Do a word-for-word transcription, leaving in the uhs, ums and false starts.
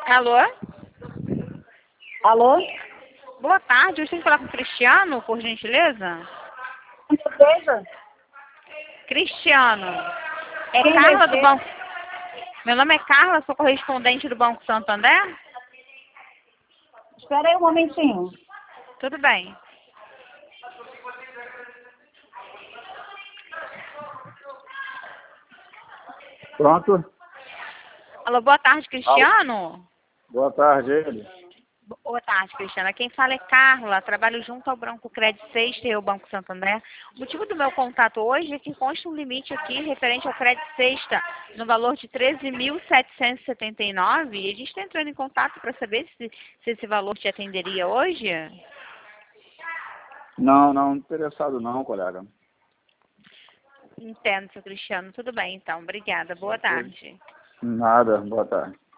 Alô? Alô? Boa tarde, eu estou falar com o Cristiano, por gentileza? Com certeza. Cristiano, é Quem Carla vai do ser? Banco... Meu nome é Carla, sou correspondente do Banco Santander? Espera aí um momentinho. Tudo bem. Pronto? Alô, boa tarde, Cristiano? Boa tarde, ele. Boa tarde, Cristiana. Quem fala é Carla, trabalho junto ao Banco Credit Sexta e ao Banco Santander. O motivo do meu contato hoje é que consta um limite aqui referente ao Credit Sexta no valor de treze mil setecentos e setenta e nove e a gente está entrando em contato para saber se, se esse valor te atenderia hoje. Não, não interessado não, colega. Entendo, seu Cristiano. Tudo bem, então. Obrigada. Boa tarde. Nada, boa tarde.